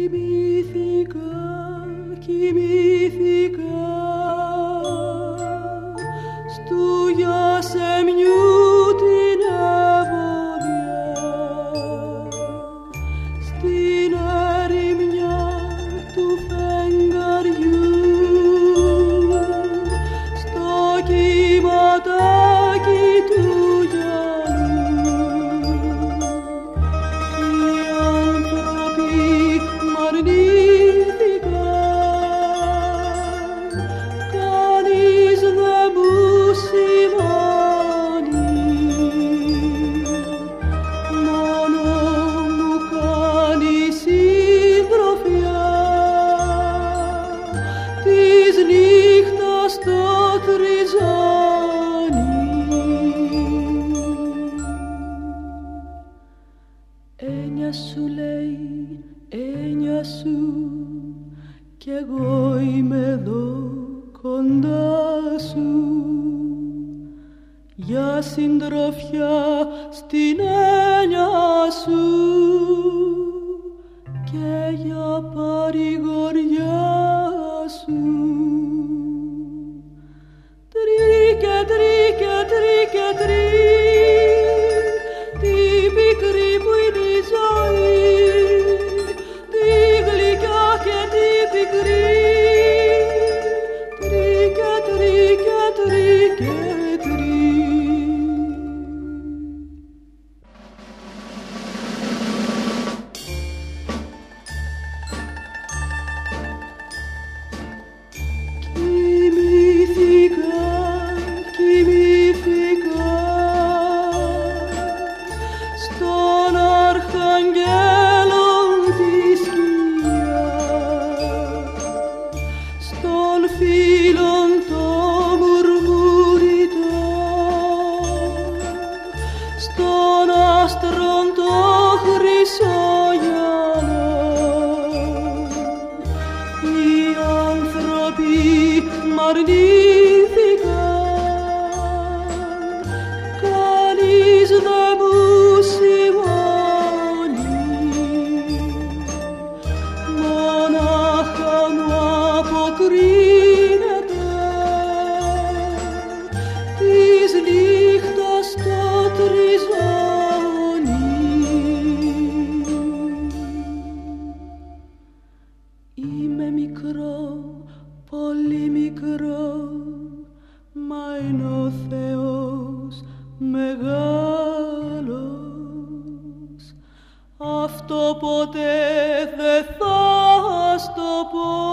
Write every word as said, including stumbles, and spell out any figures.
Κοιμήθηκα, κοιμήθηκα στου Γιασεμιού την ευωδιά, στην ερημιά του φεγγαριού, στο κυματάκι του γυαλού. Οι άνθρωποι μ' αρνήθηκαν, κανείς δεν μου σημάνει, μόνο μου κάνει συντροφιά της νύχτας το τριζάνι. Έννοια σου λέει, έννοια σου, κι εγώ είμαι εδώ κοντά σου, για συντροφιά στην έννοια σου και για παρηγοριά σου. Τρίκε, τρίκε, τρίκε, τρί, τη πικρή που είναι η ζωή, τη γλυκιά και τη πικρή. Τρίκε, τρίκε, τρίκε, τρί. Κοιμήθηκα, κοιμήθηκα στον αρχαγγέλο τη σκιά, στον φίλον το μουρμουριτό, στον άστρον το χρυσόγυαλο. Οι άνθρωποι μ' αρνήθηκαν, κανείς δεν μου σημάνει, μονάχα μου αποκρίνεται της νύχτας το τριζάνι. Είμαι μικρό, πολύ μικρό, μα είναι ο Θεός μεγάλος. Αυτό ποτέ δεν θα στο πω.